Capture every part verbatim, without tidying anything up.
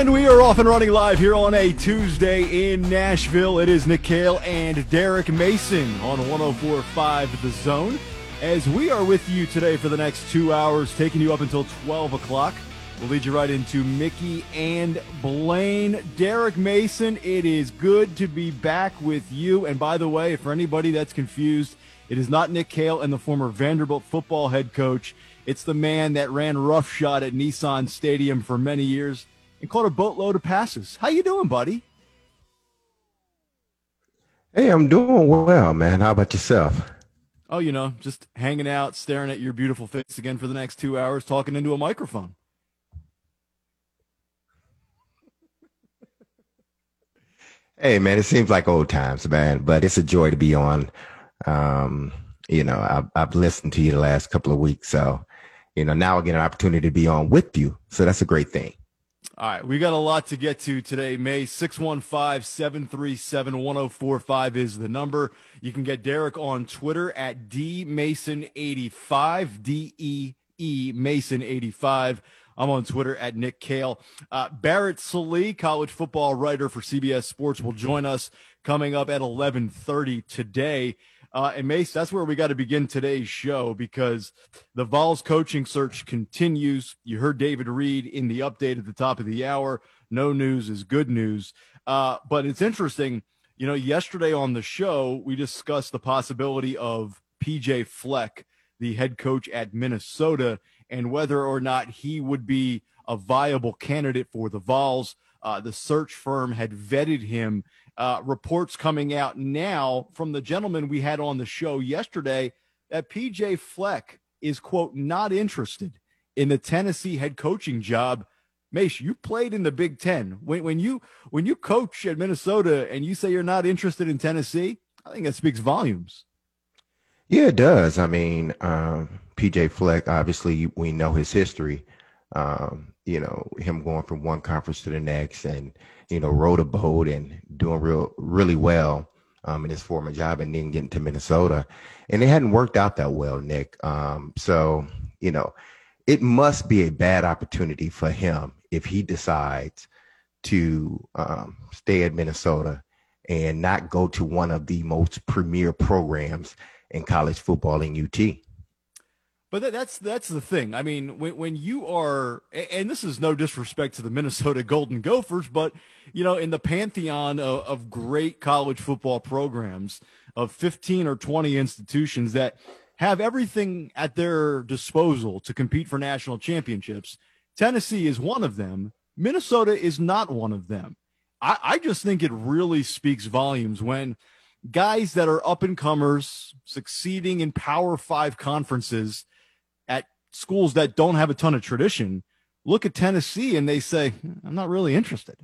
And we are off and running live here on a Tuesday in Nashville. It is Nick Cale and Derek Mason on one oh four point five The Zone. As we are with you today for the next two hours, taking you up until twelve o'clock. We'll lead you right into Mickey and Blaine. Derek Mason, it is good to be back with you. And by the way, for anybody that's confused, it is not Nick Cale and the former Vanderbilt football head coach. It's the man that ran roughshod at Nissan Stadium for many years and caught a boatload of passes. How you doing, buddy? Hey, I'm doing well, man. How about yourself? Oh, you know, just hanging out, staring at your beautiful face again for the next two hours, talking into a microphone. Hey, man, it seems like old times, man, but it's a joy to be on. Um, you know, I've, I've listened to you the last couple of weeks, so, you know, now I get an opportunity to be on with you, so that's a great thing. All right, we got a lot to get to today. May six one five, seven three seven, one oh four five is the number. You can get Derek on Twitter at D Mason eighty-five, D E E Mason eighty-five. I'm on Twitter at Nick Cale. Uh, Barrett Sallee, college football writer for C B S Sports, will join us coming up at eleven thirty today. Uh, and Mace, that's where we got to begin today's show because the Vols coaching search continues. You heard David Reed in the update at the top of the hour. No news is good news. Uh, but it's interesting. You know, yesterday on the show, we discussed the possibility of P J Fleck, the head coach at Minnesota, and whether or not he would be a viable candidate for the Vols. Uh, the search firm had vetted him. Uh, reports coming out now from the gentleman we had on the show yesterday that P J Fleck is, quote, not interested in the Tennessee head coaching job. Mace, you played in the Big Ten. When, when you when you coach at Minnesota and you say you're not interested in Tennessee, I think that speaks volumes. Yeah, it does. I mean, um, P J Fleck, obviously, we know his history. Um, you know, him going from one conference to the next and, you know, rowed a boat and doing real, really well um, in his former job and then getting to Minnesota. And it hadn't worked out that well, Nick. Um, so, you know, it must be a bad opportunity for him if he decides to um, stay at Minnesota and not go to one of the most premier programs in college football in U T. But that, that's that's the thing. I mean, when when you are, and this is no disrespect to the Minnesota Golden Gophers, but, you know, in the pantheon of, of great college football programs, of fifteen or twenty institutions that have everything at their disposal to compete for national championships, Tennessee is one of them. Minnesota is not one of them. I, I just think it really speaks volumes when guys that are up-and-comers succeeding in Power Five conferences at schools that don't have a ton of tradition look at Tennessee and they say, I'm not really interested.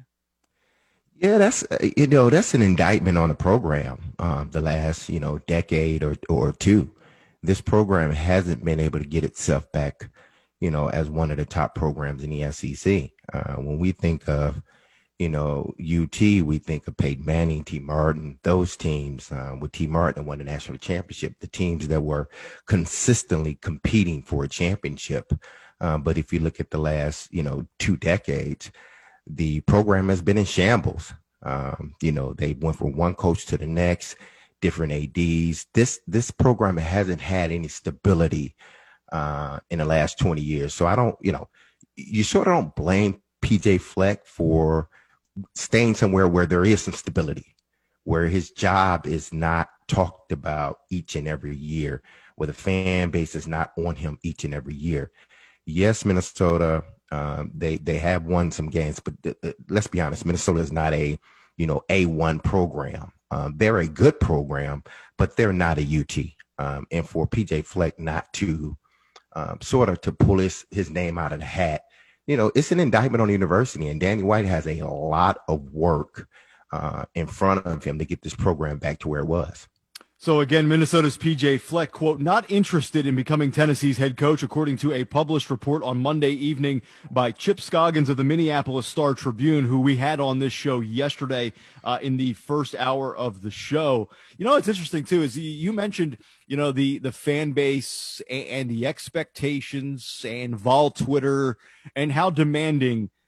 Yeah, that's, you know, that's an indictment on the program uh, the last, you know, decade or, or two. This program hasn't been able to get itself back, you know, as one of the top programs in the S E C. Uh, when we think of, you know, U T, we think of Peyton Manning, T. Martin, those teams uh, with T. Martin won the national championship, the teams that were consistently competing for a championship. Uh, but if you look at the last, you know, two decades, the program has been in shambles. Um, you know, they went from one coach to the next, different A Ds. This this program hasn't had any stability uh, in the last twenty years. So I don't, you know, you sort of don't blame P J Fleck for staying somewhere where there is some stability, where his job is not talked about each and every year, where the fan base is not on him each and every year. Yes, Minnesota, um, they they have won some games, but th- th- let's be honest, Minnesota is not a, you know, A one program. Um, they're a good program, but they're not a U T. Um, and for P J Fleck not to um, sort of to pull his, his name out of the hat, you know, it's an indictment on the university, and Danny White has a lot of work uh, in front of him to get this program back to where it was. So again, Minnesota's P J Fleck, quote, not interested in becoming Tennessee's head coach, according to a published report on Monday evening by Chip Scoggins of the Minneapolis Star Tribune, who we had on this show yesterday uh, in the first hour of the show. You know, what's interesting, too, is you mentioned, you know, the, the fan base and, and the expectations and Vol Twitter and how demanding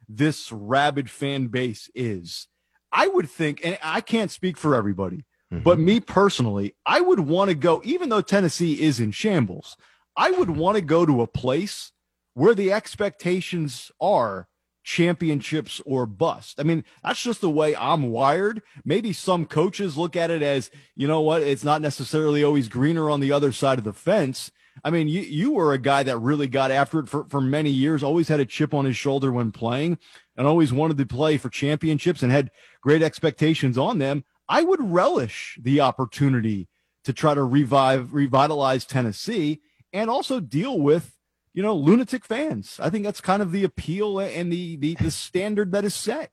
this rabid fan base is, I would think, and I can't speak for everybody, mm-hmm. but me personally, I would want to go, even though Tennessee is in shambles, I would want to go to a place where the expectations are championships or bust. I mean, that's just the way I'm wired. Maybe some coaches look at it as, you know what, it's not necessarily always greener on the other side of the fence. I mean, you, you were a guy that really got after it for, for many years, always had a chip on his shoulder when playing, and always wanted to play for championships and had great expectations on them. I would relish the opportunity to try to revive, revitalize Tennessee and also deal with, you know, lunatic fans. I think that's kind of the appeal and the, the, the standard that is set.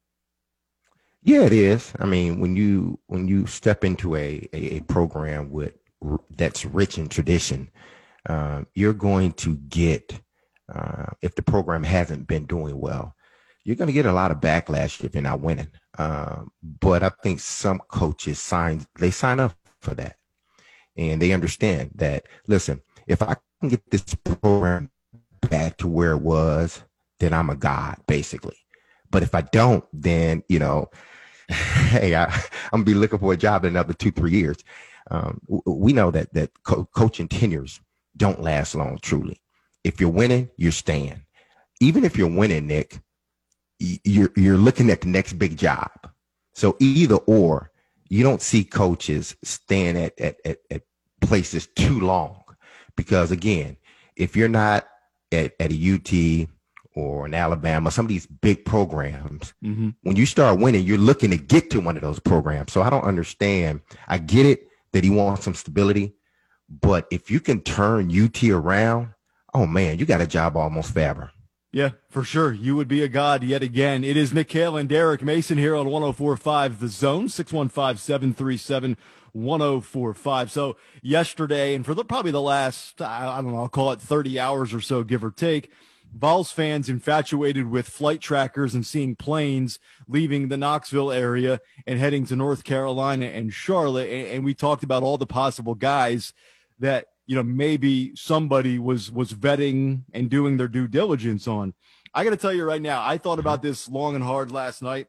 Yeah, it is. I mean, when you when you step into a, a, a program with that's rich in tradition, uh, you're going to get, uh, if the program hasn't been doing well, you're going to get a lot of backlash if you're not winning. Uh, but I think some coaches sign, they sign up for that. And they understand that, listen, if I can get this program back to where it was, then I'm a god, basically. But if I don't, then, you know, hey, I, I'm gonna be looking for a job in another two, three years. Um, we know that that co- coaching tenures don't last long, truly. If you're winning, you're staying. Even if you're winning, Nick, you're you're looking at the next big job. So either or, you don't see coaches staying at at at, at places too long. Because, again, if you're not at, at a U T or an Alabama, some of these big programs, mm-hmm. when you start winning, you're looking to get to one of those programs. So I don't understand. I get it that he wants some stability. But if you can turn U T around, oh, man, you got a job almost forever. Yeah, for sure. You would be a god yet again. It is Nick Kale and Derek Mason here on one oh four point five The Zone, six one five, seven three seven, one oh four five. So yesterday, and for the, probably the last, I don't know, I'll call it thirty hours or so, give or take, Vols fans infatuated with flight trackers and seeing planes leaving the Knoxville area and heading to North Carolina and Charlotte. And, and we talked about all the possible guys that, you know, maybe somebody was was vetting and doing their due diligence on. I got to tell you right now, I thought about this long and hard last night.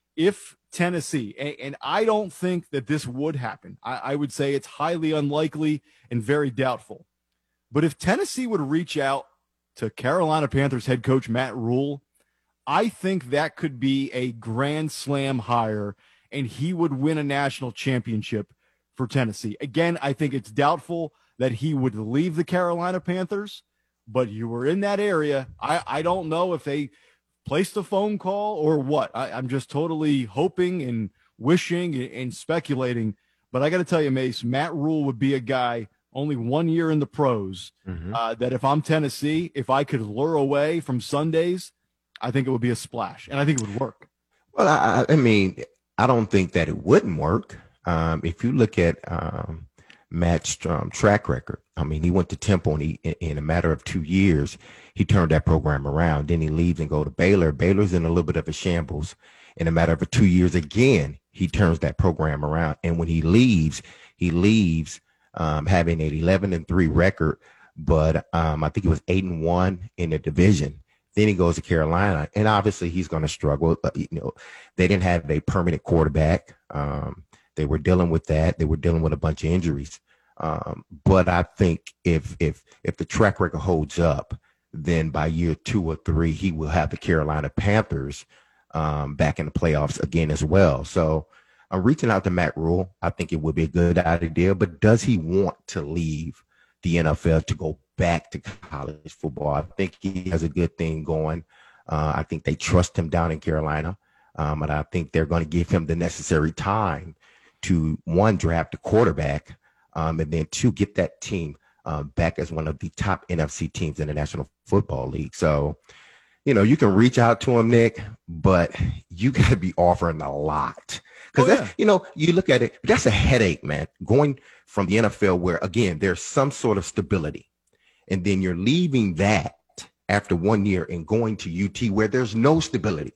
If Tennessee, and, and I don't think that this would happen, I, I would say it's highly unlikely and very doubtful. But if Tennessee would reach out to Carolina Panthers head coach Matt Rule, I think that could be a grand slam hire, and he would win a national championship for Tennessee. Again, I think it's doubtful that he would leave the Carolina Panthers, but you were in that area. I, I don't know if they placed a phone call or what. I, I'm just totally hoping and wishing and, and speculating. But I got to tell you, Mace, Matt Rule would be a guy, only one year in the pros, mm-hmm. uh, that if I'm Tennessee, if I could lure away from Sundays, I think it would be a splash, and I think it would work. Well, I, I mean, I don't think that it wouldn't work. Um, if you look at um, Matt's um, track record, I mean, he went to Temple, and he, in, in a matter of two years, he turned that program around. Then he leaves and go to Baylor. Baylor's in a little bit of a shambles. In a matter of two years, again, he turns that program around. And when he leaves, he leaves um, having an eleven and three record, but um, I think it was eight and one in the division. Then he goes to Carolina, and obviously he's going to struggle. But, you know, they didn't have a permanent quarterback. Um, they were dealing with that. They were dealing with a bunch of injuries. Um, but I think if if if the track record holds up, then by year two or three, he will have the Carolina Panthers um, back in the playoffs again as well. So I'm reaching out to Matt Rule. I think it would be a good idea. But does he want to leave the N F L to go back to college football? I think he has a good thing going. Uh, I think they trust him down in Carolina. Um, and I think they're going to give him the necessary time to, one, draft a quarterback, um, and then, two, get that team uh, back as one of the top N F C teams in the National Football League. So, you know, you can reach out to him, Nick, but you got to be offering a lot. Because, oh, yeah. you know, you look at it, that's a headache, man, going from the N F L where, again, there's some sort of stability. And then you're leaving that after one year and going to U T where there's no stability.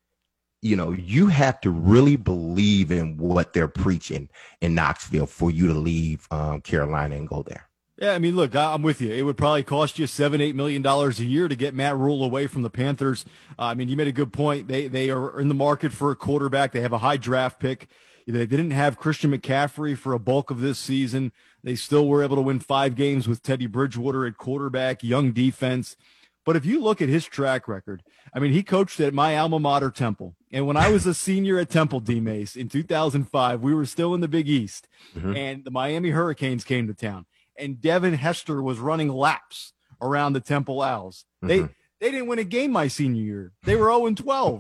You know, you have to really believe in what they're preaching in Knoxville for you to leave um, Carolina and go there. Yeah, I mean, look, I- I'm with you. It would probably cost you seven, eight million dollars a year to get Matt Rule away from the Panthers. Uh, I mean, you made a good point. They they are in the market for a quarterback. They have a high draft pick. They didn't have Christian McCaffrey for a bulk of this season. They still were able to win five games with Teddy Bridgewater at quarterback, young defense. But if you look at his track record, I mean, he coached at my alma mater, Temple. And when I was a senior at Temple, D. Mace, in two thousand five, we were still in the Big East, Mm-hmm. and the Miami Hurricanes came to town. And Devin Hester was running laps around the Temple Owls. They Mm-hmm. they didn't win a game my senior year. They were oh and twelve.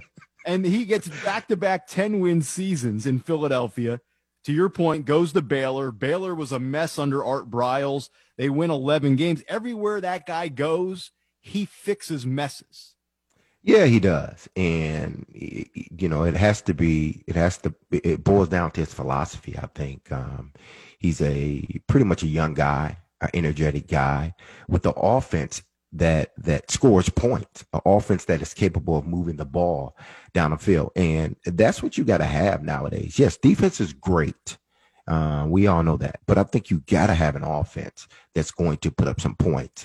And he gets back-to-back ten-win seasons in Philadelphia. To your point, goes to Baylor. Baylor was a mess under Art Briles. They win eleven games. Everywhere that guy goes, he fixes messes. Yeah, he does. And, you know, it has to be, it has to, it boils down to his philosophy, I think. Um, he's a pretty much a young guy, an energetic guy with the offense that, that scores points, an offense that is capable of moving the ball down the field. And that's what you got to have nowadays. Yes, defense is great. Uh, we all know that. But I think you got to have an offense that's going to put up some points.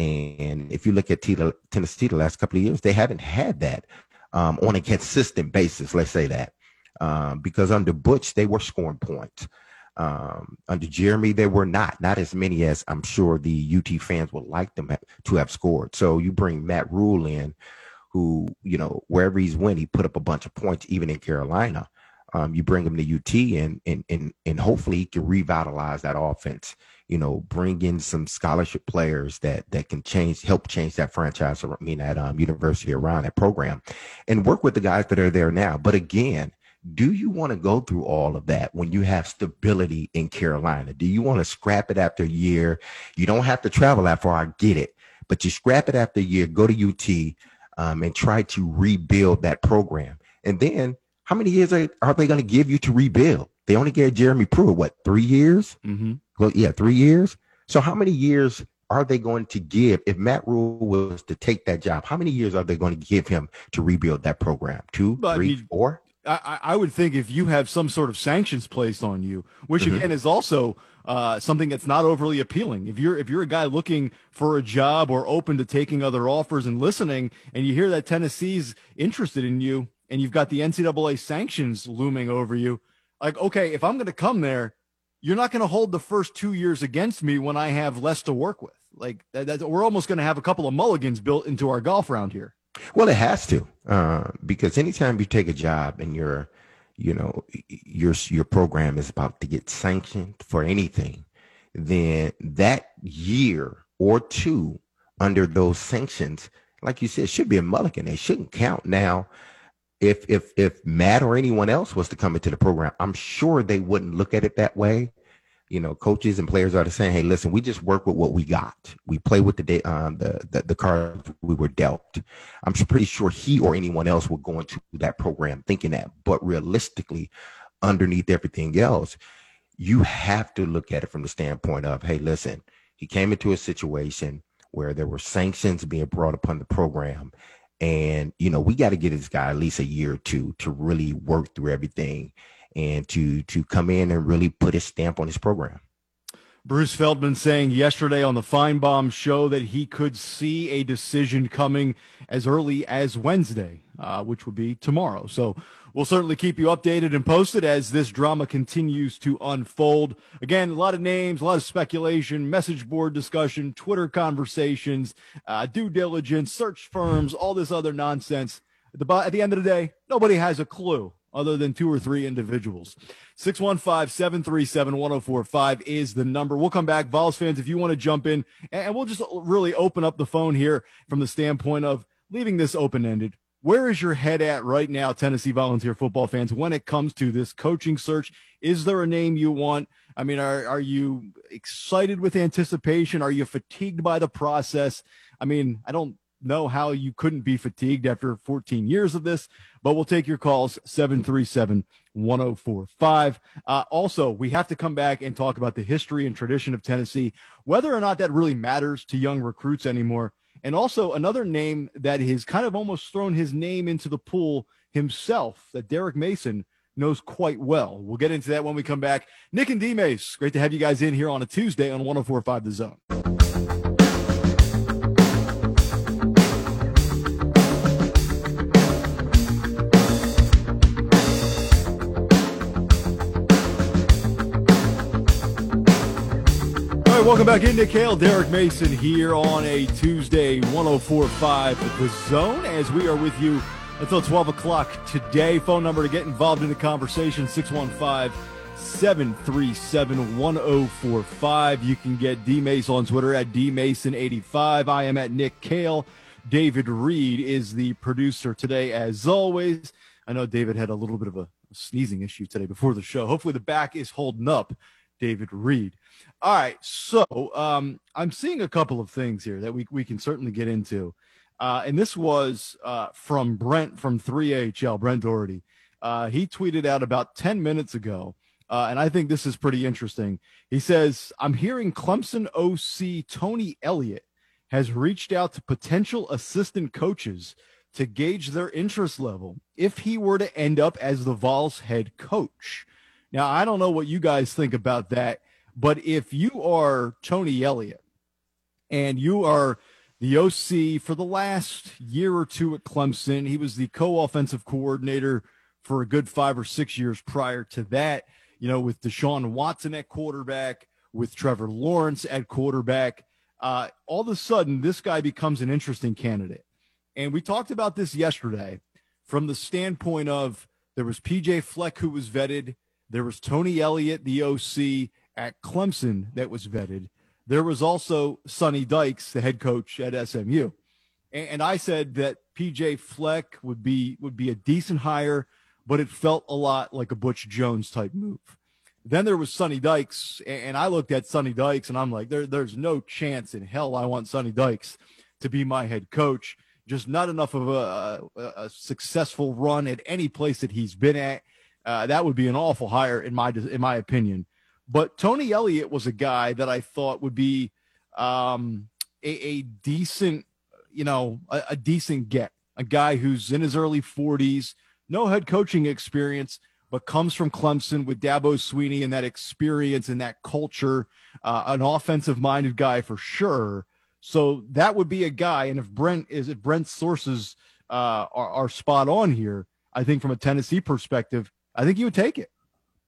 And if you look at T- Tennessee the last couple of years, they haven't had that um, on a consistent basis, let's say that, um, because under Butch, they were scoring points. Um, under Jeremy, they were not, not as many as I'm sure the U T fans would like them to have scored. So you bring Matt Rule in, who, you know, wherever he's went, he put up a bunch of points, even in Carolina. Um, you bring him to U T and, and, and, and hopefully he can revitalize that offense, you know, bring in some scholarship players that, that can change, help change that franchise, I mean, that um, university around that program, and work with the guys that are there now. But again, do you want to go through all of that when you have stability in Carolina? Do you want to scrap it after a year? You don't have to travel that far, I get it, but you scrap it after a year, go to U T um, and try to rebuild that program. And then how many years are, are they going to give you to rebuild? They only gave Jeremy Pruitt, what, three years? Mm-hmm. Well, yeah, three years. So how many years are they going to give if Matt Rule was to take that job? How many years are they going to give him to rebuild that program? Two, But, three, I mean, four? I, I would think if you have some sort of sanctions placed on you, which Mhm. again is also uh, something that's not overly appealing. If you're if you're a guy looking for a job or open to taking other offers and listening, and you hear that Tennessee's interested in you, and you've got the N C double A sanctions looming over you, like, okay, if I'm going to come there, you're not going to hold the first two years against me when I have less to work with. Like that, that, we're almost going to have a couple of mulligans built into our golf round here. Well, it has to, uh, because anytime you take a job and your, you know, your your program is about to get sanctioned for anything, then that year or two under those sanctions, like you said, should be a mulligan. They shouldn't count. Now, if if if Matt or anyone else was to come into the program, I'm sure they wouldn't look at it that way. You know, coaches and players are saying, "Hey, listen, we just work with what we got. We play with the day, um, the, the the cards we were dealt." I'm pretty sure he or anyone else would go into that program thinking that. But realistically, underneath everything else, you have to look at it from the standpoint of, "Hey, listen, he came into a situation where there were sanctions being brought upon the program, and you know, we got to get this guy at least a year or two to really work through everything." And to to come in and really put his stamp on his program. Bruce Feldman saying yesterday on the Feinbaum show that he could see a decision coming as early as Wednesday, uh, which would be tomorrow. So we'll certainly keep you updated and posted as this drama continues to unfold. Again, a lot of names, a lot of speculation, message board discussion, Twitter conversations, uh, due diligence, search firms, all this other nonsense. At the, at the end of the day, nobody has a clue other than two or three individuals. six one five, seven three seven, one oh four five is the number. We'll come back. Vols fans, if you want to jump in, and we'll just really open up the phone here from the standpoint of leaving this open-ended. Where is your head at right now, Tennessee Volunteer football fans, when it comes to this coaching search? Is there a name you want? I mean, are, are you excited with anticipation? Are you fatigued by the process? I mean, I don't know how you couldn't be fatigued after fourteen years of this, but we'll take your calls, seven three seven, one oh four five. Uh, also, we have to come back and talk about the history and tradition of Tennessee, whether or not that really matters to young recruits anymore. And also another name that has kind of almost thrown his name into the pool himself, that Derek Mason knows quite well. We'll get into that when we come back. Nick and D-Mace, great to have you guys in here on a Tuesday on one oh four point five The Zone. Welcome back in, Nick Hale, Derek Mason here on a Tuesday, one oh four point five The Zone, as we are with you until twelve o'clock today. Phone number to get involved in the conversation, six one five, seven three seven, one oh four five. You can get D-Mace on Twitter at D Mason eighty-five. I am at Nick Hale. David Reed is the producer today, as always. I know David had a little bit of a sneezing issue today before the show. Hopefully the back is holding up, David Reed. All right, so um, I'm seeing a couple of things here that we we can certainly get into. Uh, and this was uh, from Brent from three A H L, Brent Doherty. Uh, he tweeted out about ten minutes ago, uh, and I think this is pretty interesting. He says, I'm hearing Clemson O C Tony Elliott has reached out to potential assistant coaches to gauge their interest level if he were to end up as the Vols head coach. Now, I don't know what you guys think about that, but if you are Tony Elliott and you are the O C for the last year or two at Clemson, he was the co-offensive coordinator for a good five or six years prior to that, you know, with Deshaun Watson at quarterback, with Trevor Lawrence at quarterback. Uh, all of a sudden, this guy becomes an interesting candidate. And we talked about this yesterday from the standpoint of there was P J Fleck who was vetted. There was Tony Elliott, the O C at Clemson, that was vetted. There was also Sonny Dykes, the head coach at S M U. And, and I said that P J Fleck would be would be a decent hire, but it felt a lot like a Butch Jones type move. Then there was Sonny Dykes, and I looked at Sonny Dykes, and I'm like, there, there's no chance in hell I want Sonny Dykes to be my head coach. Just not enough of a, a, a successful run at any place that he's been at. Uh, that would be an awful hire in my in my opinion. But Tony Elliott was a guy that I thought would be um, a, a decent, you know, a, a decent get. A guy who's in his early forties, no head coaching experience, but comes from Clemson with Dabo Swinney and that experience and that culture, uh, an offensive-minded guy for sure. So that would be a guy. And if Brent is, if Brent's sources uh, are, are spot on here, I think from a Tennessee perspective, I think you would take it.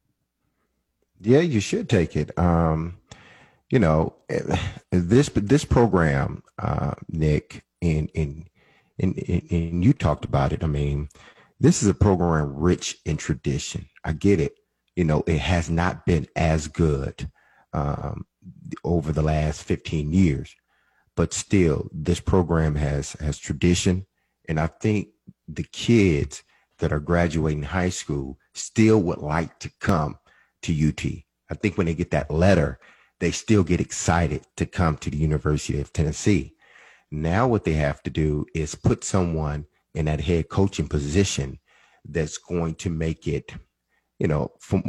Yeah, you should take it. Um, you know, this this program, uh, Nick, and and and and you talked about it. I mean, this is a program rich in tradition. I get it. You know, it has not been as good um, over the last fifteen years, but still, this program has has tradition, and I think the kids that are graduating high school still would like to come to U T. I think when they get that letter, they still get excited to come to the University of Tennessee. Now what they have to do is put someone in that head coaching position that's going to make it, you know, from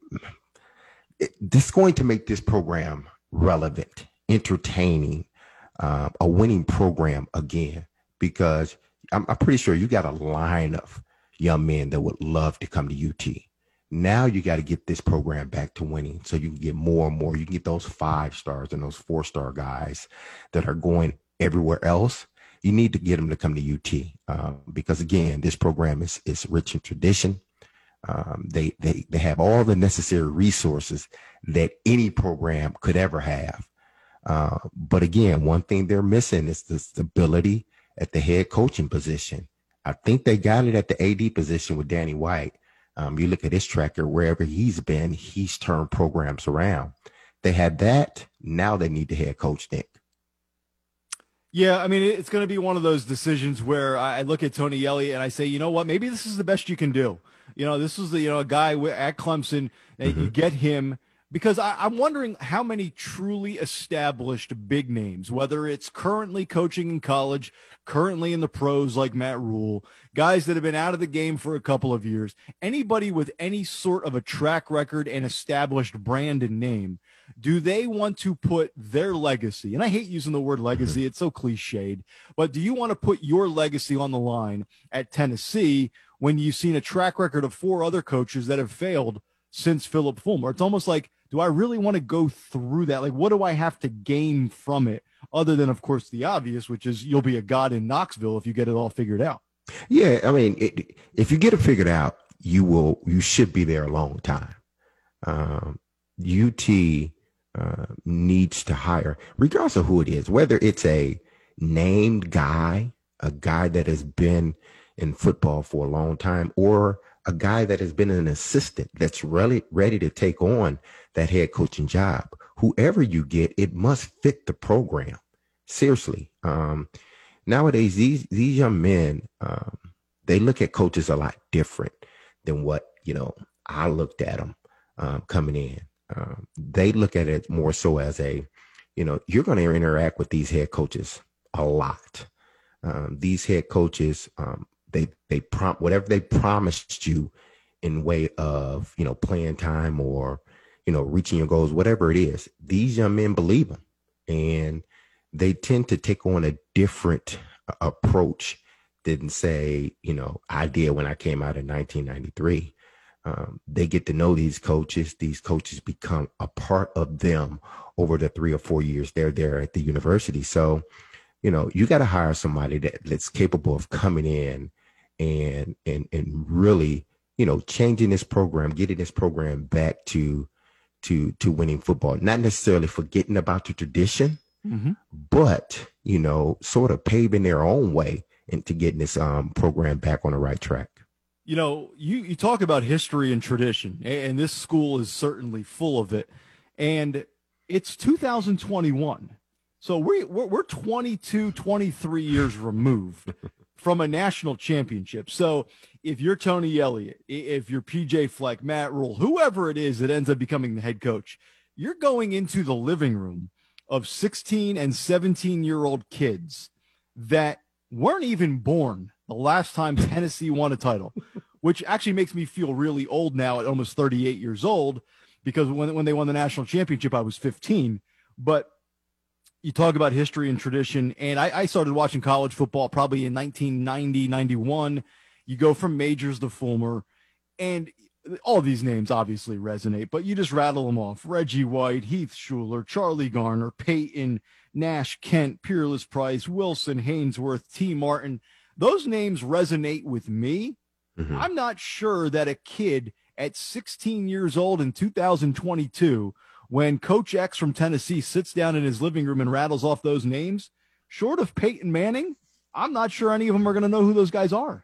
it, that's going to make this program relevant, entertaining, uh, a winning program again, because I'm, I'm pretty sure you got a line of young men that would love to come to U T. Now you got to get this program back to winning so you can get more and more. You can get those five stars and those four star guys that are going everywhere else. You need to get them to come to U T uh, because, again, this program is, is rich in tradition. Um, they, they, they have all the necessary resources that any program could ever have. Uh, but, again, one thing they're missing is the stability at the head coaching position. I think they got it at the A D position with Danny White. Um, you look at his tracker, wherever he's been, he's turned programs around. They had that. Now they need the head coach, Nick. Yeah, I mean, it's going to be one of those decisions where I look at Tony Elliott and I say, you know what, maybe this is the best you can do. You know, this is the, you know, a guy at Clemson, and mm-hmm. you get him. Because I, I'm wondering how many truly established big names, whether it's currently coaching in college, currently in the pros like Matt Rule, guys that have been out of the game for a couple of years, anybody with any sort of a track record and established brand and name, do they want to put their legacy, and I hate using the word legacy, it's so cliched, but do you want to put your legacy on the line at Tennessee, when you've seen a track record of four other coaches that have failed since Philip Fulmer? It's almost like, do I really want to go through that? Like, what do I have to gain from it other than, of course, the obvious, which is you'll be a god in Knoxville if you get it all figured out? Yeah, I mean, it, if you get it figured out, you will, you should be there a long time. Um, U T uh, needs to hire, regardless of who it is, whether it's a named guy, a guy that has been in football for a long time, or a guy that has been an assistant that's really ready to take on that head coaching job. Whoever you get, it must fit the program. Seriously. Um, nowadays, these these young men, um, they look at coaches a lot different than what, you know, I looked at them um, coming in. Um, they look at it more so as a, you know, you're going to interact with these head coaches a lot. Um, these head coaches, um, they they prompt whatever they promised you in way of, you know, playing time or, you know, reaching your goals, whatever it is. These young men believe them, and they tend to take on a different uh, approach than, say, you know, I did when I came out in nineteen ninety-three. Um, they get to know these coaches. These coaches become a part of them over the three or four years they're there at the university. So, you know, you got to hire somebody that, that's capable of coming in and and and really, you know, changing this program, getting this program back to to to winning football. Not necessarily forgetting about the tradition, mm-hmm. but, you know, sort of paving their own way into getting this um, program back on the right track. You know, you, you talk about history and tradition, and this school is certainly full of it. And it's two thousand twenty-one. So we, we're, we're twenty-two, twenty-three years removed from a national championship. So if you're Tony Elliott, if you're P J Fleck, Matt Rule, whoever it is that ends up becoming the head coach, you're going into the living room of sixteen and seventeen-year-old kids that weren't even born the last time Tennessee won a title, which actually makes me feel really old now at almost thirty-eight years old, because when, when they won the national championship, I was fifteen. But you talk about history and tradition, and I, I started watching college football probably in nineteen ninety, ninety-one. You go from Majors to Fulmer, and all these names obviously resonate, but you just rattle them off. Reggie White, Heath Schuler, Charlie Garner, Peyton, Nash, Kent, Peerless Price, Wilson, Hainsworth, T. Martin. Those names resonate with me. Mm-hmm. I'm not sure that a kid at sixteen years old in two thousand twenty-two, when Coach X from Tennessee sits down in his living room and rattles off those names, short of Peyton Manning, I'm not sure any of them are going to know who those guys are.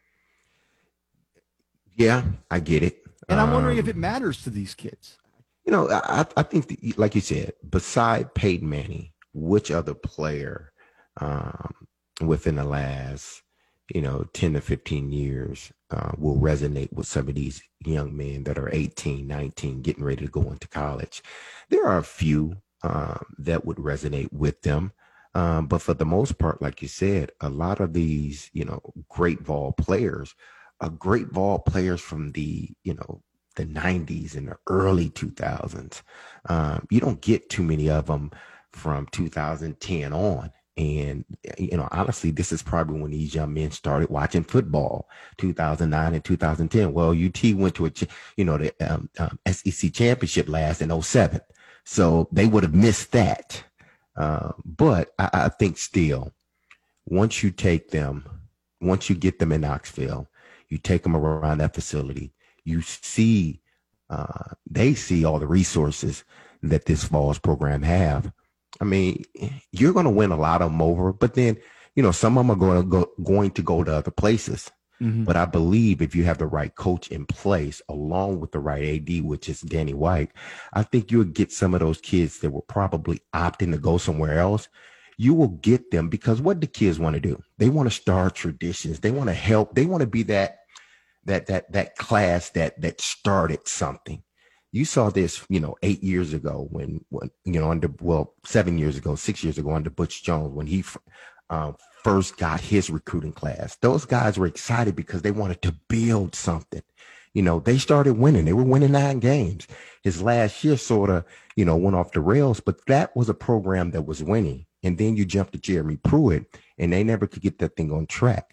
Yeah, I get it. And I'm wondering um, if it matters to these kids. You know, I, I think, that, like you said, beside Peyton Manning, which other player um, within the last, you know, ten to fifteen years uh, will resonate with some of these young men that are eighteen, nineteen, getting ready to go into college? There are a few um, that would resonate with them. Um, but for the most part, like you said, a lot of these, you know, great ball players are great ball players from the, you know, the nineties and the early two thousands. Um, you don't get too many of them from two thousand ten on. And, you know, honestly, this is probably when these young men started watching football, two thousand nine and two thousand ten. Well, U T went to a, you know, the um, um, S E C championship last in oh seven. So they would have missed that. Uh, but I, I think still, once you take them, once you get them in Knoxville, you take them around that facility, you see, uh, they see all the resources that this Vols program have. I mean, you're going to win a lot of them over, but then, you know, some of them are going to go, going to go to other places. Mm-hmm. But I believe if you have the right coach in place, along with the right A D, which is Danny White, I think you'll get some of those kids that were probably opting to go somewhere else. You will get them, because what do kids want to do? They want to start traditions. They want to help. They want to be that, that, that, that class that, that started something. You saw this, you know, eight years ago when, when, you know, under, well, seven years ago, six years ago under Butch Jones, when he uh, first got his recruiting class. Those guys were excited because they wanted to build something. You know, they started winning. They were winning nine games. His last year sort of, you know, went off the rails, but that was a program that was winning. And then you jump to Jeremy Pruitt, and they never could get that thing on track.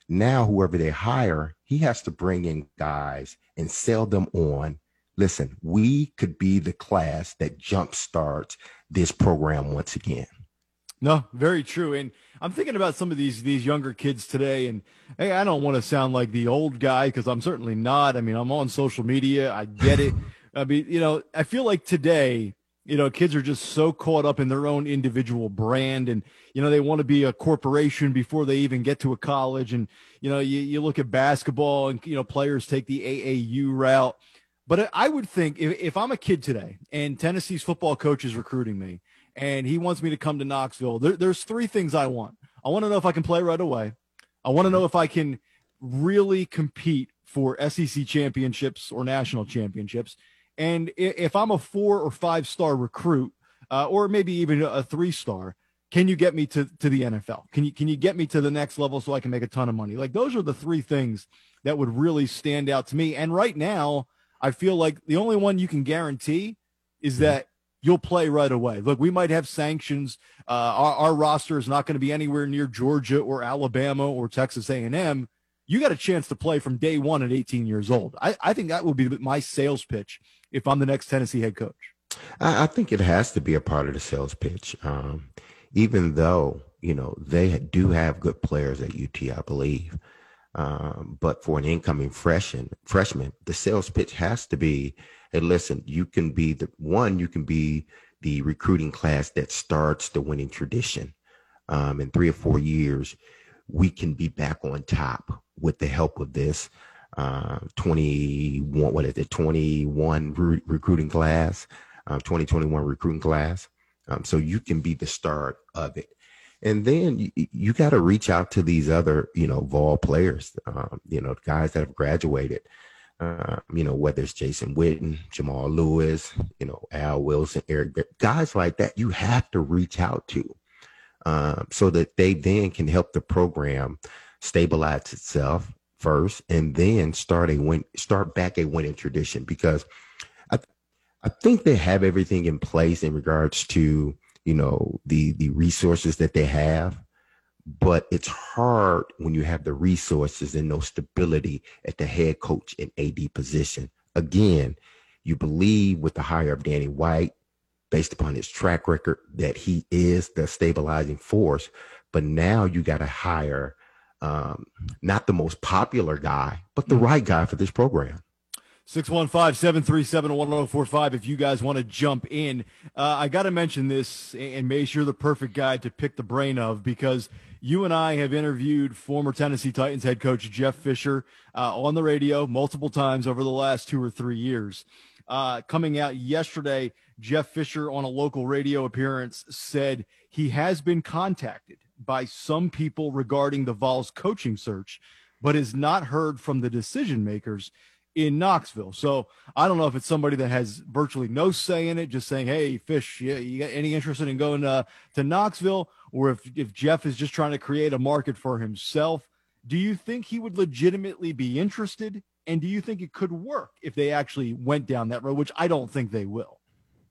Now, whoever they hire, he has to bring in guys and sell them on. Listen, we could be the class that jumpstarts this program once again. No, very true. And I'm thinking about some of these these younger kids today, and hey, I don't want to sound like the old guy because I'm certainly not. I mean, I'm on social media. I get it. I mean, you know, I feel like today, you know, kids are just so caught up in their own individual brand, and, you know, they want to be a corporation before they even get to a college. And, you know, you, you look at basketball and, you know, players take the A A U route. But I would think if, if I'm a kid today and Tennessee's football coach is recruiting me, and he wants me to come to Knoxville, there, there's three things I want. I want to know if I can play right away. I want to know if I can really compete for S E C championships or national championships. And if I'm a four or five star recruit, uh, or maybe even a three star, can you get me to, to the N F L? Can you, can you get me to the next level so I can make a ton of money? Like, those are the three things that would really stand out to me. And right now, I feel like the only one you can guarantee is that you'll play right away. Look, we might have sanctions. Uh, our, our roster is not going to be anywhere near Georgia or Alabama or Texas A and M. You got a chance to play from day one at eighteen years old. I, I think that would be my sales pitch if I'm the next Tennessee head coach. I, I think it has to be a part of the sales pitch. Um, even though, you know, they do have good players at U T, I believe. Um, but for an incoming freshman, freshman, the sales pitch has to be, hey, listen, you can be the one, you can be the recruiting class that starts the winning tradition. Um, in three or four years, we can be back on top with the help of this uh, twenty-one, what is it, twenty-one re- recruiting class, um, twenty twenty-one recruiting class. Um, so you can be the start of it. And then you, you got to reach out to these other, you know, Vol players, um, you know, guys that have graduated. Uh, you know, whether it's Jason Witten, Jamal Lewis, you know, Al Wilson, Eric, guys like that, you have to reach out to um, so that they then can help the program stabilize itself first, and then start a win, start back a winning tradition. Because I, I think they have everything in place in regards to, you know, the the resources that they have. But it's hard when you have the resources and no stability at the head coach and A D position. Again, you believe with the hire of Danny White, based upon his track record, that he is the stabilizing force. But now you got to hire um, not the most popular guy, but the right guy for this program. six one five, seven three seven, one zero four five if you guys want to jump in. Uh, I got to mention this, and make sure the perfect guy to pick the brain of, because you and I have interviewed former Tennessee Titans head coach Jeff Fisher uh, on the radio multiple times over the last two or three years. Uh, coming out yesterday, Jeff Fisher on a local radio appearance said he has been contacted by some people regarding the Vols coaching search, but has not heard from the decision makers in Knoxville. So I don't know if it's somebody that has virtually no say in it, just saying, hey, Fish, yeah, you got any interest in going uh, to Knoxville, or if, if Jeff is just trying to create a market for himself. Do you think he would legitimately be interested? And do you think it could work if they actually went down that road, which I don't think they will?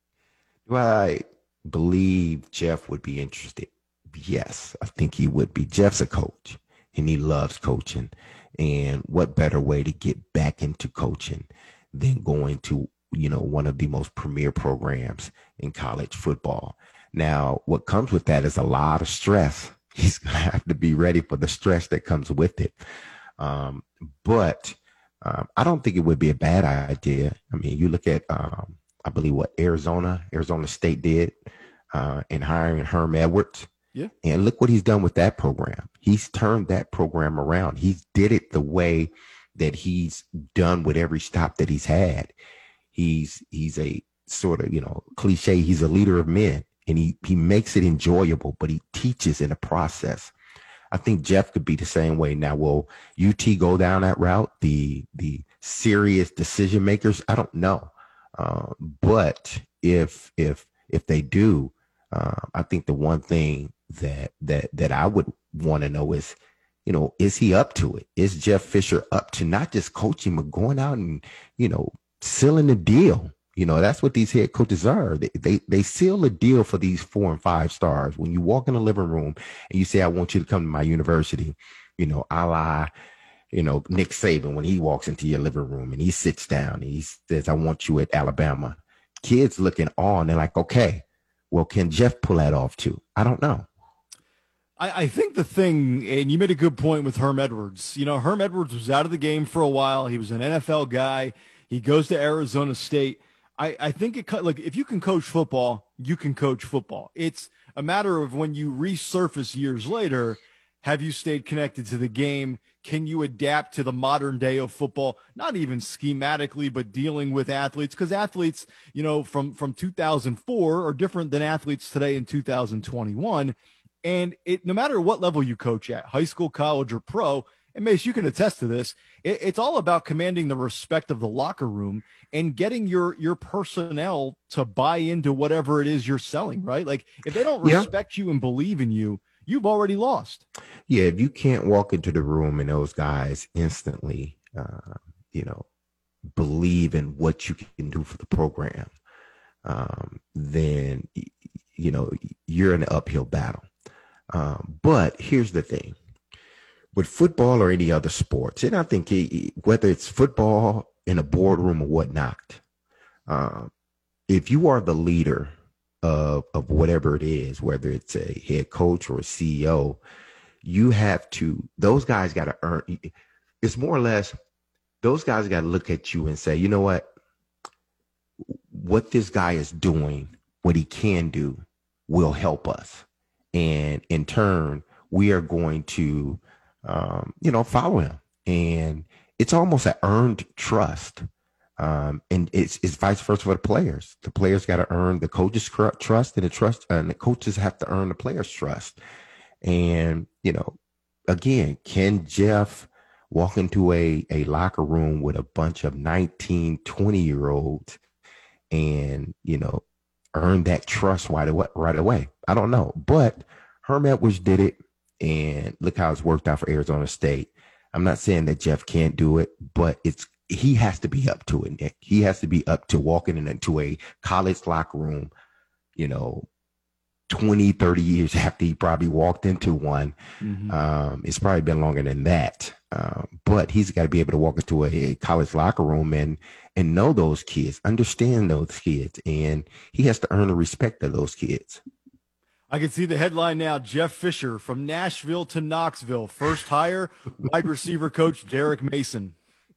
Do I believe Jeff would be interested? Yes, I think he would be. Jeff's a coach, and he loves coaching. And what better way to get back into coaching than going to, you know, one of the most premier programs in college football. Now, what comes with that is a lot of stress. He's going to have to be ready for the stress that comes with it. Um, but um, I don't think it would be a bad idea. I mean, you look at, um, I believe what Arizona, Arizona State did uh, in hiring Herm Edwards. Yeah. And look what he's done with that program. He's turned that program around. He did it the way that he's done with every stop that he's had. He's he's a sort of, you know, cliche. He's a leader of men, and he, he makes it enjoyable, but he teaches in the process. I think Jeff could be the same way. Now, will U T go down that route? The, the serious decision makers? I don't know. Uh, but if, if, if they do, uh, I think the one thing that that that I would want to know is, you know, is he up to it? Is Jeff Fisher up to not just coaching, but going out and, you know, sealing the deal? You know, that's what these head coaches are. They, they they seal a deal for these four and five stars. When you walk in the living room and you say, I want you to come to my university, you know, a la, you know, Nick Saban when he walks into your living room and he sits down and he says, I want you at Alabama. Kids looking on, they're like, okay, well, can Jeff pull that off too? I don't know. I, I think the thing, and you made a good point with Herm Edwards. You know, Herm Edwards was out of the game for a while. He was an N F L guy. He goes to Arizona State. I, I think it like if you can coach football, you can coach football. It's a matter of when you resurface years later, have you stayed connected to the game? Can you adapt to the modern day of football? Not even schematically, but dealing with athletes, because athletes, you know, from, from two thousand four are different than athletes today in two thousand twenty-one. And it, no matter what level you coach at, high school, college, or pro, and Mace, you can attest to this, it, it's all about commanding the respect of the locker room and getting your, your personnel to buy into whatever it is you're selling, right? Like if they don't respect yeah. you and believe in you, you've already lost. Yeah, if you can't walk into the room and those guys instantly, uh, you know, believe in what you can do for the program, um, then, you know, you're in an uphill battle. Um, but here's the thing. With football or any other sports, and I think it, whether it's football in a boardroom or whatnot, um, if you are the leader of of whatever it is, whether it's a head coach or a C E O, you have to, those guys got to earn, it's more or less, those guys got to look at you and say, you know what, what this guy is doing, what he can do will help us. And in turn, we are going to, um, you know, follow him. And it's almost an earned trust. Um, and it's, it's vice versa for the players. The players got to earn the coaches' trust, and the trust, and the coaches have to earn the players' trust. And, you know, again, can Jeff walk into a, a locker room with a bunch of nineteen, twenty year olds and, you know, earn that trust right away, right away? I don't know. But Herm Edwards did it, and look how it's worked out for Arizona State. I'm not saying that Jeff can't do it, but it's, he has to be up to it, Nick. He has to be up to walking into a college locker room, you know, twenty, thirty years after he probably walked into one. Mm-hmm. Um, it's probably been longer than that. Um, but he's got to be able to walk into a, a college locker room and, and know those kids, understand those kids, and he has to earn the respect of those kids. I can see the headline now. Jeff Fisher from Nashville to Knoxville. First hire, wide receiver coach Derek Mason.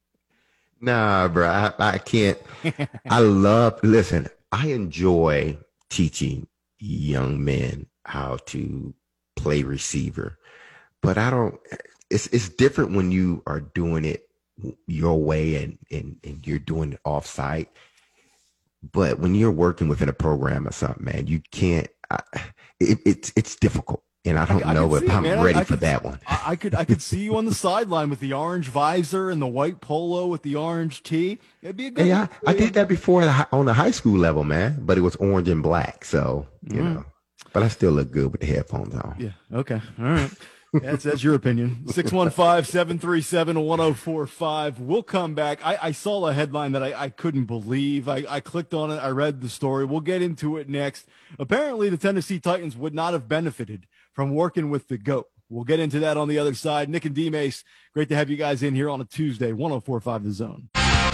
Nah, bro, I, I can't. I love, listen, I enjoy teaching young men how to play receiver, but I don't, it's it's different when you are doing it your way and, and, and you're doing it off site. But when you're working within a program or something, man, you can't, I, it, it's, it's difficult. And I don't I, know I if I'm it, ready I, I for could, that one. I could I could see you on the sideline with the orange visor and the white polo with the orange tee. It'd be a good. Yeah, I, I did that before on the high school level, man. But it was orange and black, so you mm. know. But I still look good with the headphones on. Yeah. Okay. All right. That's that's your opinion. six one five, seven three seven, one oh four five. We'll come back. I, I saw a headline that I, I couldn't believe. I, I clicked on it. I read the story. We'll get into it next. Apparently, the Tennessee Titans would not have benefited from working with the GOAT. We'll get into that on the other side. Nick and D-Mace, great to have you guys in here on a Tuesday, one oh four point five The Zone.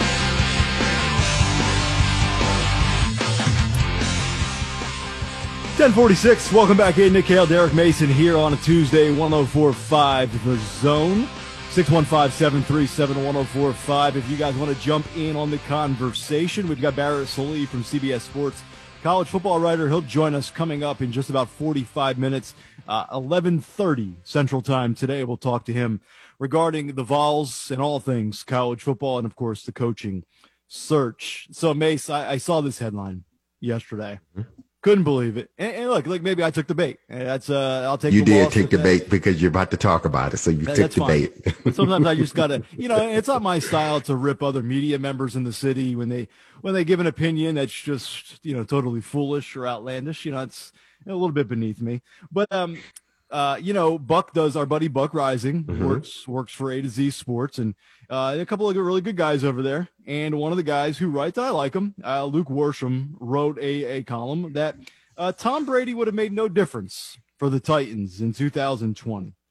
ten forty-six, welcome back in. Nick Hale, Derek Mason here on a Tuesday, one oh four point five The Zone. six one five, seven three seven, one oh four five. If you guys want to jump in on the conversation, we've got Barrett Sallee from C B S Sports, college football writer. He'll join us coming up in just about forty-five minutes, uh, eleven thirty Central Time today. We'll talk to him regarding the Vols and all things college football and, of course, the coaching search. So, Mace, I, I saw this headline yesterday. Mm-hmm. Couldn't believe it. And, and look, like maybe I took the bait. That's uh, I'll take. You the did take the that. bait because you're about to talk about it, so you that, took the fine. bait. But sometimes I just gotta, you know, it's not my style to rip other media members in the city when they when they give an opinion that's just, you know, totally foolish or outlandish. You know, it's a little bit beneath me. But um, uh, you know, Buck does our buddy Buck Rising mm-hmm. works works for A to Z Sports, and uh, a couple of really good guys over there. And one of the guys who writes, I like him, uh, Luke Worsham, wrote a, a column that uh, Tom Brady would have made no difference for the Titans in two thousand twenty.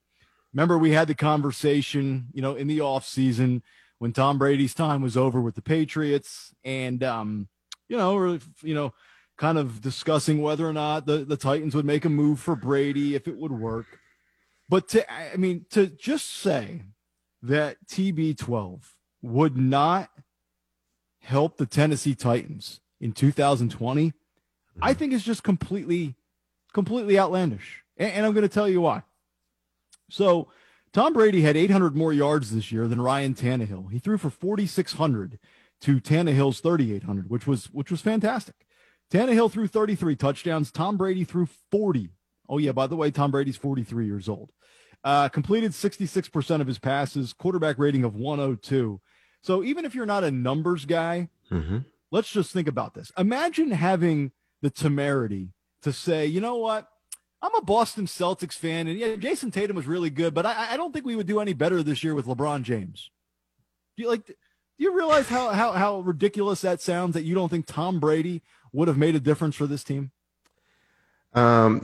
Remember, we had the conversation, you know, in the offseason when Tom Brady's time was over with the Patriots, and um, you know, or, you know, kind of discussing whether or not the, the Titans would make a move for Brady if it would work. But to, I mean, to just say that T B twelve would not help the Tennessee Titans in two thousand twenty, I think is just completely, completely outlandish. And, and I'm going to tell you why. So Tom Brady had eight hundred more yards this year than Ryan Tannehill. He threw for forty-six hundred to Tannehill's thirty-eight hundred, which was which was fantastic. Tannehill threw thirty-three touchdowns. Tom Brady threw forty. Oh, yeah, by the way, Tom Brady's forty-three years old. Uh, completed sixty-six percent of his passes, quarterback rating of one oh two. So even if you're not a numbers guy, mm-hmm. let's just think about this. Imagine having the temerity to say, you know what? I'm a Boston Celtics fan, and yeah, Jason Tatum was really good, but I, I don't think we would do any better this year with LeBron James. Do you like? Do you realize how how how ridiculous that sounds? That you don't think Tom Brady would have made a difference for this team? Um,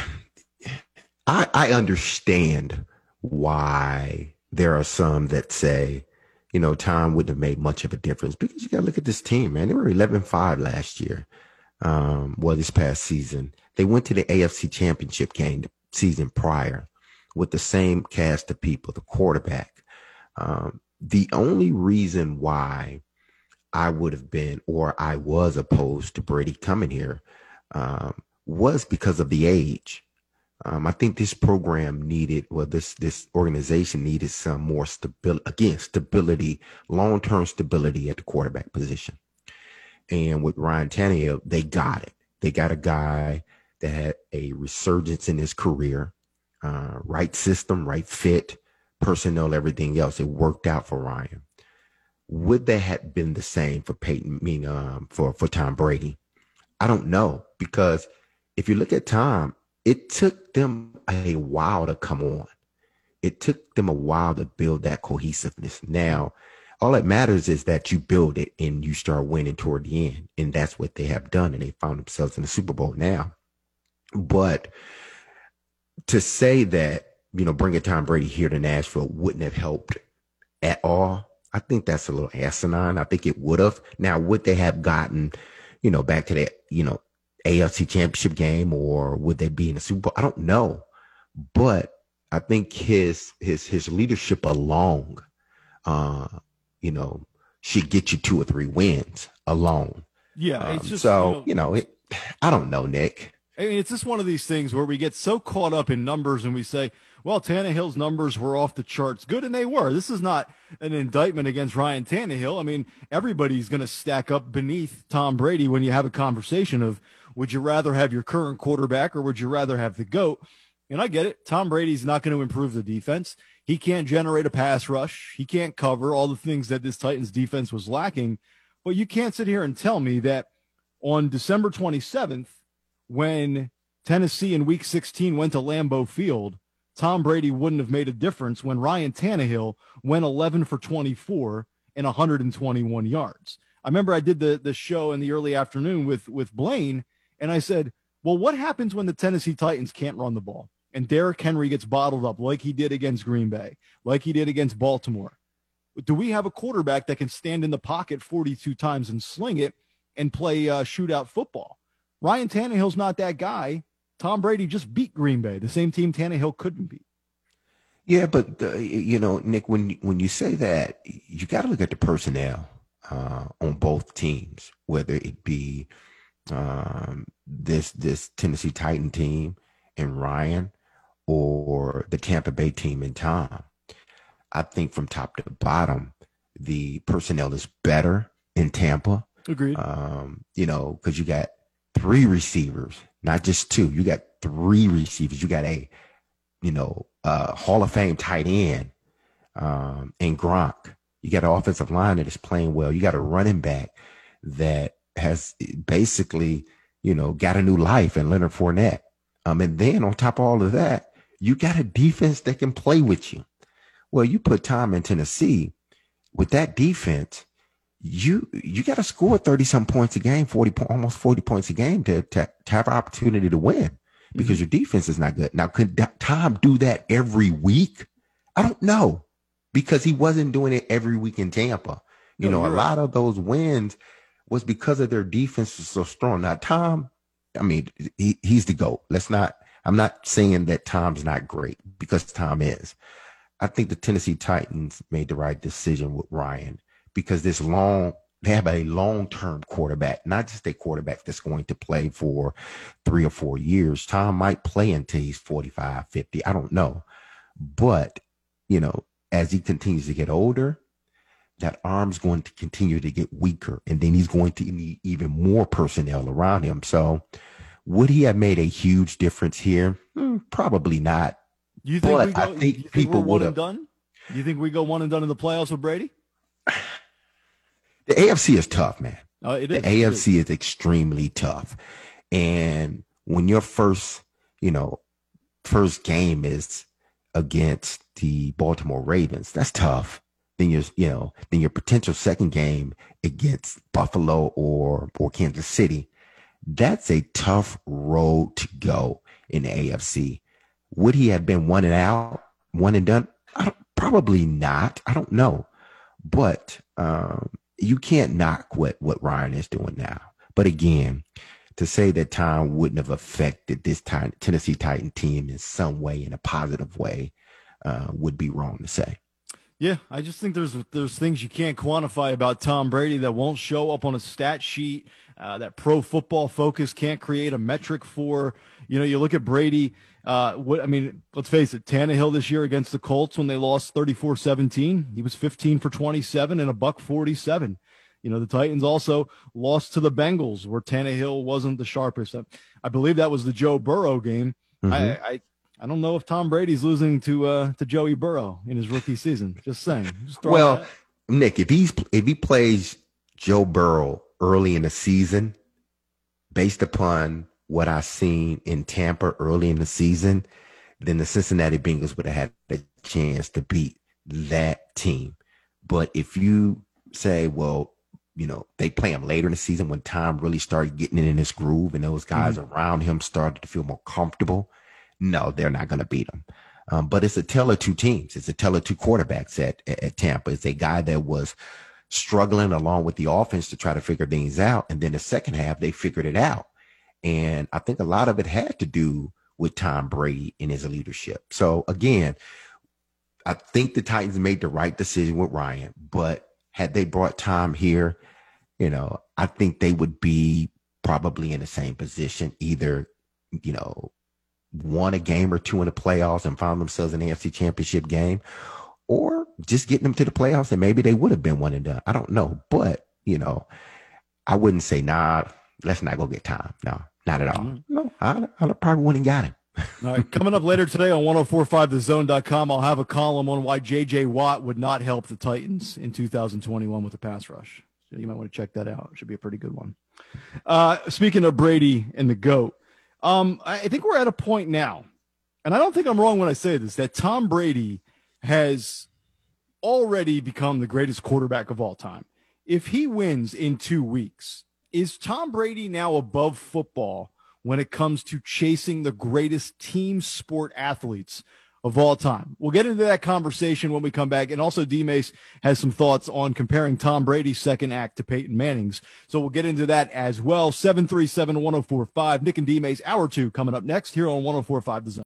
I I understand why there are some that say, you know, Tom wouldn't have made much of a difference, because you got to look at this team, man. They were eleven and five last year. Um, well, this past season. They went to the A F C Championship game the season prior with the same cast of people, the quarterback. Um, the only reason why I would have been, or I was opposed to Brady coming here, um, was because of the age. Um, I think this program needed, well, this this organization needed some more stability, again, stability, long-term stability at the quarterback position. And with Ryan Tannehill, they got it. They got a guy that had a resurgence in his career, uh, right system, right fit, personnel, everything else. It worked out for Ryan. Would that have been the same for Peyton, I mean, um, for, for Tom Brady? I don't know, because if you look at Tom, it took them a while to come on. It took them a while to build that cohesiveness. Now, all that matters is that you build it and you start winning toward the end. And that's what they have done. And they found themselves in the Super Bowl now. But to say that, you know, bringing Tom Brady here to Nashville wouldn't have helped at all, I think that's a little asinine. I think it would have. Now, would they have gotten, you know, back to that, you know, A F C Championship game, or would they be in the Super Bowl? I don't know. But I think his his his leadership alone, uh, you know, should get you two or three wins alone. Yeah. It's um, just, so, you know, you know it, I don't know, Nick. I mean, it's just one of these things where we get so caught up in numbers and we say, well, Tannehill's numbers were off the charts. Good, and they were. This is not an indictment against Ryan Tannehill. I mean, everybody's going to stack up beneath Tom Brady when you have a conversation of, would you rather have your current quarterback or would you rather have the GOAT? And I get it. Tom Brady's not going to improve the defense. He can't generate a pass rush. He can't cover all the things that this Titans defense was lacking. But you can't sit here and tell me that on December twenty-seventh, when Tennessee in week sixteen went to Lambeau Field, Tom Brady wouldn't have made a difference when Ryan Tannehill went eleven for twenty-four and one hundred twenty-one yards. I remember I did the, the show in the early afternoon with, with Blaine, and I said, well, what happens when the Tennessee Titans can't run the ball and Derrick Henry gets bottled up like he did against Green Bay, like he did against Baltimore? Do we have a quarterback that can stand in the pocket forty-two times and sling it and play uh, shootout football? Ryan Tannehill's not that guy. Tom Brady just beat Green Bay, the same team Tannehill couldn't beat. Yeah, but, uh, you know, Nick, when, when you say that, you got to look at the personnel uh, on both teams, whether it be um, this this Tennessee Titan team and Ryan or the Tampa Bay team and Tom. I think from top to bottom, the personnel is better in Tampa. Agreed. Um, you know, because you got three receivers, not just two. You got three receivers. You got a, you know, uh, Hall of Fame tight end um, and Gronk. You got an offensive line that is playing well. You got a running back that has basically, you know, got a new life in Leonard Fournette. Um, and then on top of all of that, you got a defense that can play with you. Well, you put Tom in Tennessee with that defense. You you got to score thirty some points a game, forty almost forty points a game to, to, to have an opportunity to win, because mm-hmm. your defense is not good. Now, could Tom do that every week? I don't know, because he wasn't doing it every week in Tampa. You no, know, a right. lot of those wins was because of their defense was so strong. Now, Tom, I mean, he, he's the GOAT. Let's not, I'm not saying that Tom's not great, because Tom is. I think the Tennessee Titans made the right decision with Ryan, because this long, they have a long-term quarterback, not just a quarterback that's going to play for three or four years. Tom might play until he's forty-five, fifty. I don't know. But, you know, as he continues to get older, that arm's going to continue to get weaker, and then he's going to need even more personnel around him. So would he have made a huge difference here? Hmm, probably not. You think, but we go, I think you think people would have done? You think we go one and done in the playoffs with Brady? The A F C is tough, man. Oh, it is. The A F C is extremely tough. And when your first, you know, first game is against the Baltimore Ravens, that's tough. Then your, you know, then your potential second game against Buffalo or or Kansas City, that's a tough road to go in the A F C. Would he have been one and out, one and done? I don't, probably not. I don't know. But um, you can't knock what, what Ryan is doing now. But again, to say that Tom wouldn't have affected this time, Tennessee Titan team in some way, in a positive way, uh, would be wrong to say. Yeah, I just think there's there's things you can't quantify about Tom Brady that won't show up on a stat sheet, uh, that Pro Football Focus can't create a metric for. You know, you look at Brady. Uh, what I mean, let's face it, Tannehill this year against the Colts when they lost thirty-four seventeen, he was fifteen for twenty-seven and a buck forty-seven. You know, the Titans also lost to the Bengals where Tannehill wasn't the sharpest. I believe that was the Joe Burrow game. Mm-hmm. I, I I don't know if Tom Brady's losing to uh, to Joey Burrow in his rookie season. Just saying. Just well, that. Nick, if he's if he plays Joe Burrow early in the season, based upon what I've seen in Tampa early in the season, then the Cincinnati Bengals would have had a chance to beat that team. But if you say, well, you know, they play him later in the season when Tom really started getting in his groove and those guys mm-hmm. around him started to feel more comfortable, no, they're not going to beat him. Um, but it's a tale of two teams. It's a tale of two quarterbacks at, at, at Tampa. It's a guy that was struggling along with the offense to try to figure things out. And then the second half, they figured it out. And I think a lot of it had to do with Tom Brady and his leadership. So, again, I think the Titans made the right decision with Ryan. But had they brought Tom here, you know, I think they would be probably in the same position, either, you know, won a game or two in the playoffs and found themselves in the A F C Championship game, or just getting them to the playoffs and maybe they would have been one and done. I don't know. But, you know, I wouldn't say, nah, let's not go get Tom. No. Not at all. Mm-hmm. No, I, I probably wouldn't got him. All right, coming up later today on ten forty-five the zone dot com, I'll have a column on why J J Watt would not help the Titans in two thousand twenty-one with the pass rush. So you might want to check that out. It should be a pretty good one. Uh, speaking of Brady and the GOAT, um, I think we're at a point now, and I don't think I'm wrong when I say this, that Tom Brady has already become the greatest quarterback of all time. If he wins in two weeks, is Tom Brady now above football when it comes to chasing the greatest team sport athletes of all time? We'll get into that conversation when we come back. And also D-Mace has some thoughts on comparing Tom Brady's second act to Peyton Manning's. So we'll get into that as well. seven three seven, one oh four five. Nick and D-Mace, hour two coming up next here on ten forty-five The Zone.